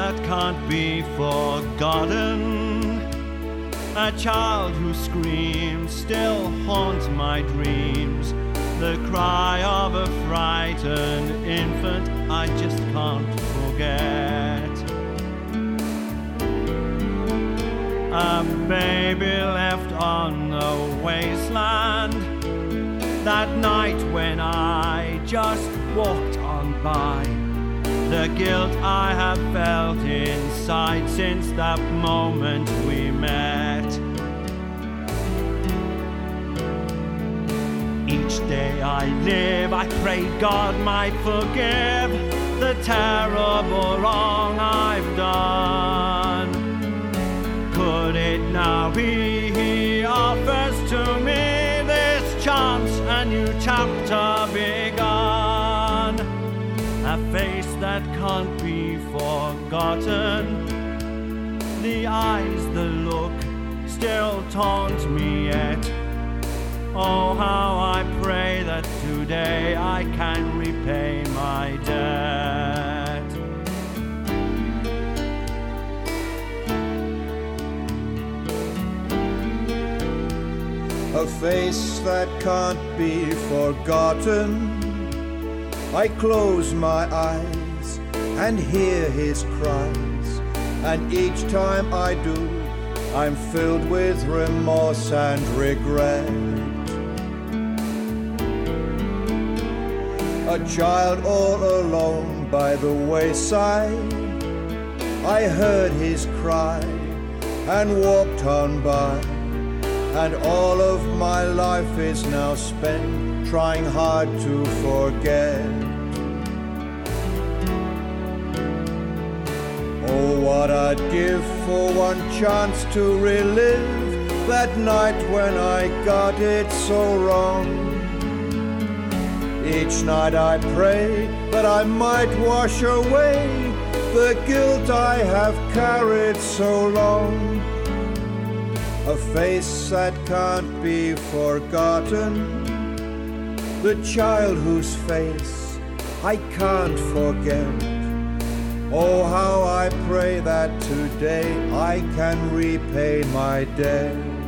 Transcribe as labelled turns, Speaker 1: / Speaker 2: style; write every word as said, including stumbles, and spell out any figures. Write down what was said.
Speaker 1: that can't be forgotten. A child who screams still haunts my dreams. The cry of a frightened infant I just can't forget. A baby left on the wasteland, that night when I just walked on by. The guilt I have felt inside since that moment we met. Each day I live, I pray God might forgive the terrible wrong I've done. Could it now be He offers to me this chance, a new chapter begun? A face that can't be forgotten. The eyes, the look, still taunt me yet. Oh, how I pray that today I can repay my debt.
Speaker 2: A face that can't be forgotten. I close my eyes and hear his cries, and each time I do, I'm filled with remorse and regret. A child all alone by the wayside, I heard his cry and walked on by, and all of my life is now spent trying hard to forget. Oh, what I'd give for one chance to relive that night when I got it so wrong. Each night I pray that I might wash away the guilt I have carried so long. A face that can't be forgotten. The child whose face I can't forget. Oh, how I pray that today I can repay my debt.